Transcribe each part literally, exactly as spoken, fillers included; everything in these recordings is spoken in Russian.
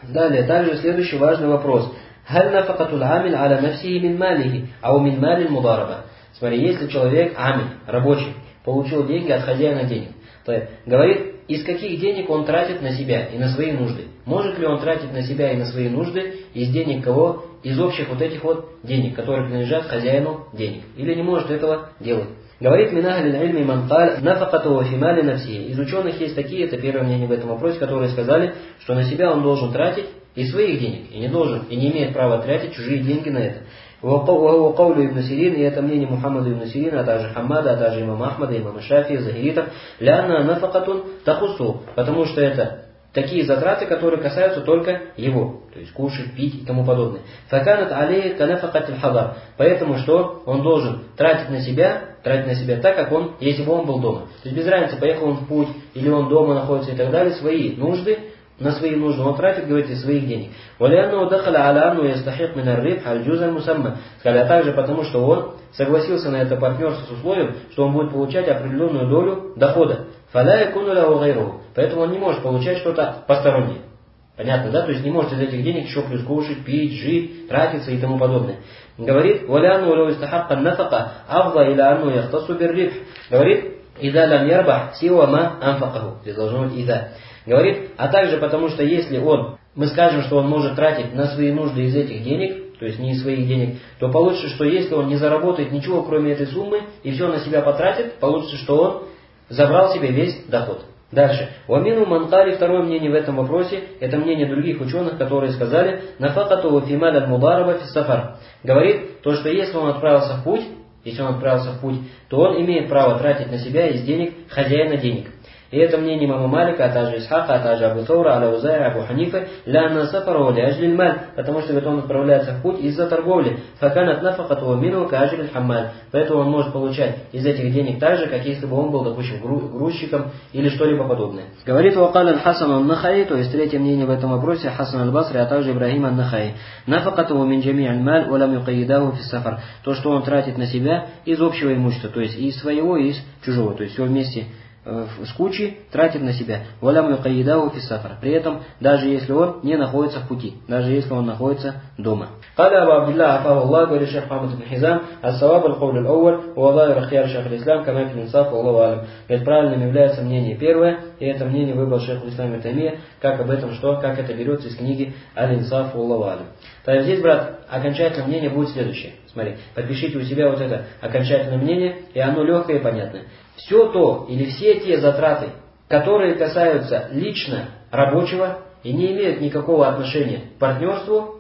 Далее, также следующий важный вопрос. Халь нафакатул амиль аля нафсихи мин малихи, ау мин малиль мудараба. Смотри, если человек амиль, рабочий, получил деньги от хозяина денег, то говорит, из каких денег он тратит на себя и на свои нужды. Может ли он тратить на себя и на свои нужды из денег кого? Из общих вот этих вот денег, которые принадлежат хозяину денег. Или не может этого делать. Говорит Минахаль ильми манталь нафакату фимали нафсихи. Из ученых есть такие, это первое мнение в этом вопросе, которые сказали, что на себя он должен тратить из своих денег. И не должен, и не имеет права тратить чужие деньги на это. Вакаулю ибн Сирин, и это мнение Мухаммада ибн Сирина, а также Хаммада, а также имама Ахмада, имама Шафии, Захиритов, ляна нафакатун тахусу, потому что это такие затраты, которые касаются только его, то есть кушать, пить и тому подобное. Факанат алейhi канафакатиль хадар, поэтому что он должен тратить на себя, тратить на себя так, как он, если бы он был дома. То есть без разницы, поехал он в путь, или он дома находится и так далее, свои нужды, на свои нужды он тратит, говорит, из своих денег. Сказали, а также потому, что он согласился на это партнерство с условием, что он будет получать определенную долю дохода. Поэтому он не может получать что-то постороннее. Понятно, да? То есть не может из этих денег еще плюс кушать, пить, жить, тратиться и тому подобное. Говорит, говорит, «Иза лам ярбах сива ма анфакаху». Здесь должно быть «иза». Говорит, а также потому, что если он, мы скажем, что он может тратить на свои нужды из этих денег, то есть не из своих денег, то получится, что если он не заработает ничего, кроме этой суммы, и все на себя потратит, получится, что он забрал себе весь доход. Дальше. Уамину манкали, второе мнение в этом вопросе, это мнение других ученых, которые сказали, нафакату фималь аль-мудараба фиссафар. Говорит, то, что если он отправился в путь, если он отправился в путь, то он имеет право тратить на себя из денег хозяина денег. И это мнение имама Малика, а также Исхака, а также Абу Саура, Аля-Узая, Абу Ханифа, ля сафару ли ажлиль маль, потому что говорит, он отправляется в путь из-за торговли. Факанат нафакату мину каажлиль хаммаль. Поэтому он может получать из этих денег так же, как если бы он был, допустим, грузчиком или что-либо подобное. Говорит Вакал аль-Хасан аль-Нахай, то есть третье мнение в этом вопросе, Хасан аль-Басри, а также Ибрахим аль-Нахай. Нафакату мин джами аль-маль, улам юкаидаху фи сафар. То, что он тратит на себя из общего имущества, то есть и из своего, и из чужого, то есть все вместе с кучей тратит на себя. Валям юкаидаху фи сафар. При этом, даже если он не находится в пути, даже если он находится дома. Каля Абу Абдилlah афаху Аллах, говорит шейх Мухаммад ибн Хизам, ас-саваб аль-кауль аль-ауаль, уаллахи рахьяр шейх аль-Ислам, камак инсаф, Аллаху алям. Говорит, правильным является мнение первое, и это мнение выбрал шейх аль-Ислам ибн Таймия, как об этом что, как это берется из книги Аль-Инсаф, Аллаху алям. То есть здесь, брат, окончательное мнение будет следующее. Смотри, подпишите у себя вот это окончательное мнение, и оно легкое и понятное. Все то или все те затраты, которые касаются лично рабочего и не имеют никакого отношения к партнерству,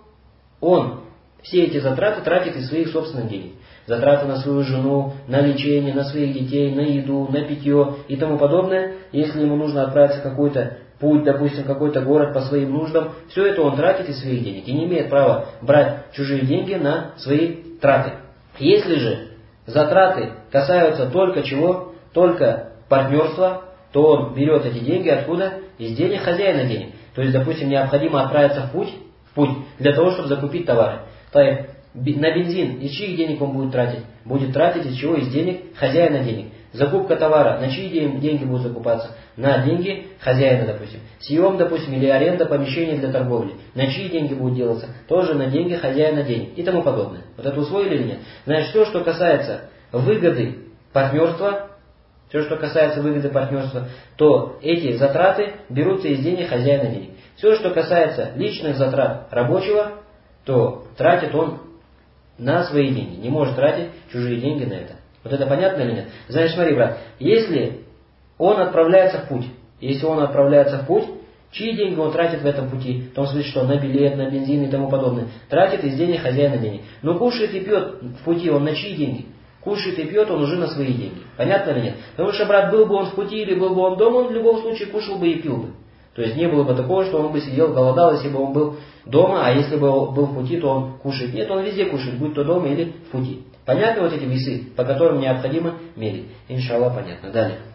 он все эти затраты тратит из своих собственных денег. Затраты на свою жену, на лечение, на своих детей, на еду, на питье и тому подобное. Если ему нужно отправиться в какой-то путь, допустим, в какой-то город по своим нуждам, все это он тратит из своих денег и не имеет права брать чужие деньги на свои траты. Если же затраты касаются только чего? Только партнерства, то он берет эти деньги откуда? Из денег хозяина денег. То есть, допустим, необходимо отправиться в путь, в путь для того, чтобы закупить товары. То есть, на бензин из чьих денег он будет тратить? Будет тратить из чего? Из денег хозяина денег. Закупка товара, на чьи деньги будут закупаться? На деньги хозяина, допустим. Съем, допустим, или аренда помещения для торговли. На чьи деньги будет делаться? Тоже на деньги хозяина денег и тому подобное. Вот это усвоили или нет? Значит, все, что касается выгоды партнерства, все, что касается выгоды партнерства, то эти затраты берутся из денег хозяина денег. Все, что касается личных затрат рабочего, то тратит он на свои деньги. Не может тратить чужие деньги на это. Вот это понятно или нет? Значит, смотри, брат, если он отправляется в путь, если он отправляется в путь, чьи деньги он тратит в этом пути? В том смысле, что на билет, на бензин и тому подобное. Тратит из денег хозяина денег. Но кушает и пьет в пути он на чьи деньги? Кушает и пьет он уже на свои деньги. Понятно или нет? Потому что, брат, был бы он в пути или был бы он дома, он в любом случае кушал бы и пил бы. То есть не было бы такого, что он бы сидел, голодал, если бы он был дома, а если бы он был в пути, то он кушает. Нет, он везде кушает, будь то дома или в пути. Понятны вот эти весы, по которым необходимо мерить? Иншаллах, понятно. Далее.